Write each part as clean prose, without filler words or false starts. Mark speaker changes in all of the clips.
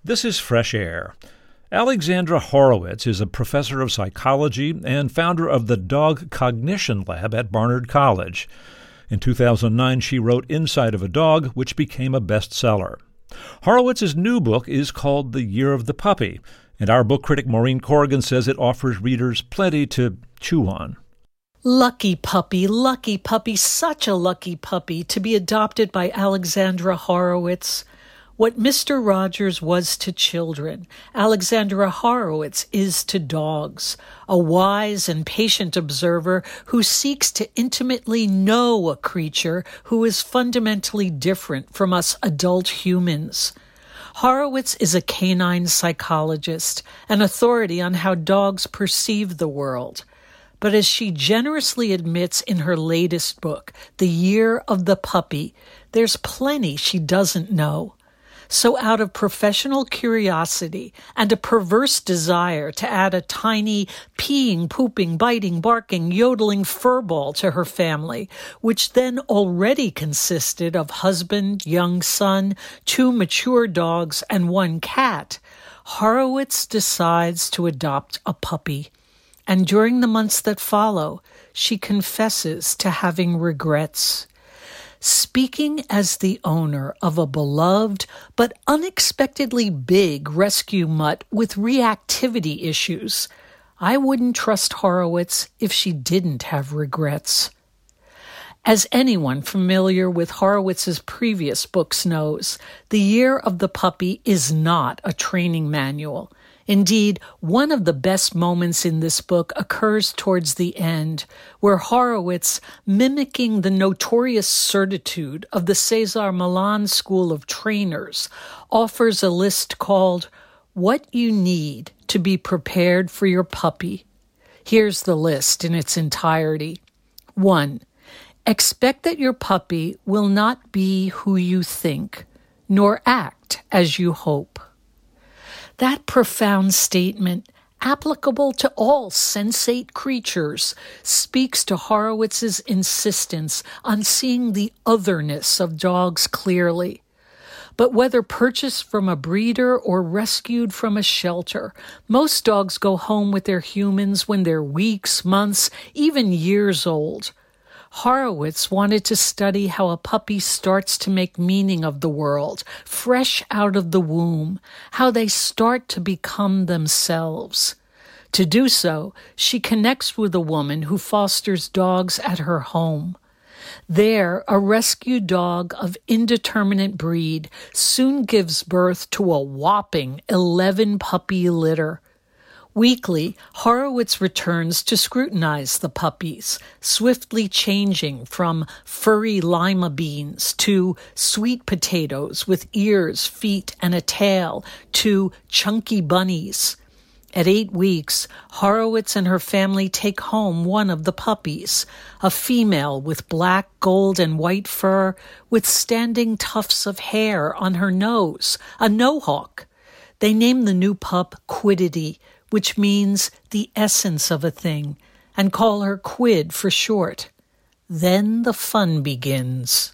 Speaker 1: This is Fresh Air. Alexandra Horowitz is a professor of psychology and founder of the Dog Cognition Lab at Barnard College. In 2009, she wrote Inside of a Dog, which became a bestseller. Horowitz's new book is called The Year of the Puppy, and our book critic Maureen Corrigan says it offers readers plenty to chew on.
Speaker 2: Lucky puppy, such a lucky puppy to be adopted by Alexandra Horowitz. What Mr. Rogers was to children, Alexandra Horowitz is to dogs, a wise and patient observer who seeks to intimately know a creature who is fundamentally different from us adult humans. Horowitz is a canine psychologist, an authority on how dogs perceive the world. But as she generously admits in her latest book, The Year of the Puppy, there's plenty she doesn't know. So out of professional curiosity and a perverse desire to add a tiny peeing, pooping, biting, barking, yodeling furball to her family, which then already consisted of husband, young son, 2 mature dogs, and 1 cat, Horowitz decides to adopt a puppy. And during the months that follow, she confesses to having regrets. Speaking as the owner of a beloved but unexpectedly big rescue mutt with reactivity issues, I wouldn't trust Horowitz if she didn't have regrets. As anyone familiar with Horowitz's previous books knows, The Year of the Puppy is not a training manual. Indeed, one of the best moments in this book occurs towards the end, where Horowitz, mimicking the notorious certitude of the Cesar Millan School of Trainers, offers a list called What You Need to Be Prepared for Your Puppy. Here's the list in its entirety. 1. Expect that your puppy will not be who you think, nor act as you hope. That profound statement, applicable to all sensate creatures, speaks to Horowitz's insistence on seeing the otherness of dogs clearly. But whether purchased from a breeder or rescued from a shelter, most dogs go home with their humans when they're weeks, months, even years old. Horowitz wanted to study how a puppy starts to make meaning of the world, fresh out of the womb, how they start to become themselves. To do so, she connects with a woman who fosters dogs at her home. There, a rescue dog of indeterminate breed soon gives birth to a whopping 11 puppy litter. Weekly, Horowitz returns to scrutinize the puppies, swiftly changing from furry lima beans to sweet potatoes with ears, feet, and a tail to chunky bunnies. At 8 weeks, Horowitz and her family take home one of the puppies, a female with black, gold, and white fur with standing tufts of hair on her nose, a no-hawk. They name the new pup Quiddity, which means the essence of a thing, and call her Quid for short. Then the fun begins.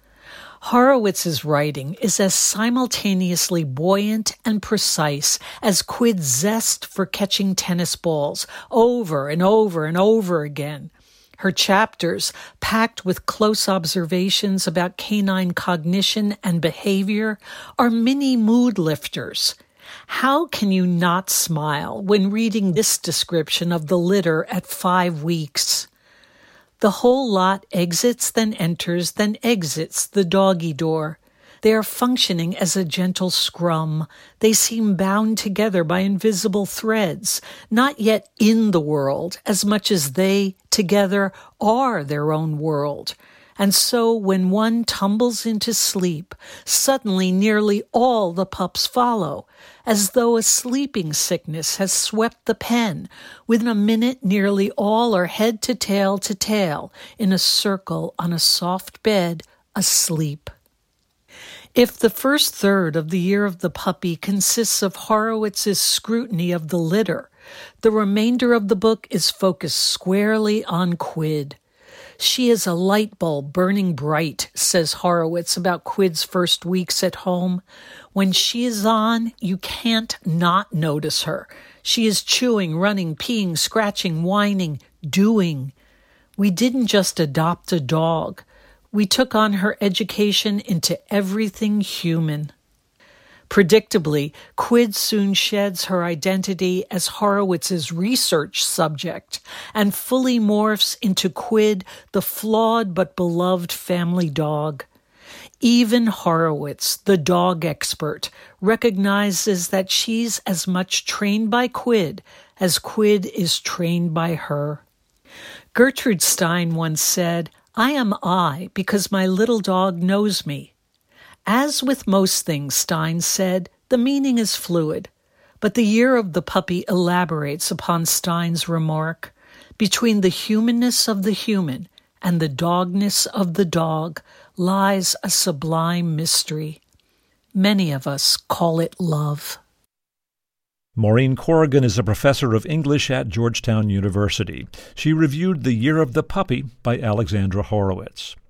Speaker 2: Horowitz's writing is as simultaneously buoyant and precise as Quid's zest for catching tennis balls over and over and over again. Her chapters, packed with close observations about canine cognition and behavior, are mini mood lifters. How can you not smile when reading this description of the litter at 5 weeks? The whole lot exits, then enters, then exits the doggy door. They are functioning as a gentle scrum. They seem bound together by invisible threads, not yet in the world as much as they, together, are their own world. And so when one tumbles into sleep, suddenly nearly all the pups follow, as though a sleeping sickness has swept the pen. Within a minute, nearly all are head to tail, in a circle on a soft bed, asleep. If the first third of The Year of the Puppy consists of Horowitz's scrutiny of the litter, the remainder of the book is focused squarely on Quid. She is a light bulb burning bright, says Horowitz about Quid's first weeks at home. When she is on, you can't not notice her. She is chewing, running, peeing, scratching, whining, doing. We didn't just adopt a dog. We took on her education into everything human. Predictably, Quid soon sheds her identity as Horowitz's research subject and fully morphs into Quid, the flawed but beloved family dog. Even Horowitz, the dog expert, recognizes that she's as much trained by Quid as Quid is trained by her. Gertrude Stein once said, "I am I because my little dog knows me." As with most things, Stein said, the meaning is fluid, but the year of the puppy elaborates upon Stein's remark. Between the humanness of the human and the dogness of the dog lies a sublime mystery. Many of us call it love.
Speaker 1: Maureen Corrigan is a professor of English at Georgetown University. She reviewed The Year of the Puppy by Alexandra Horowitz.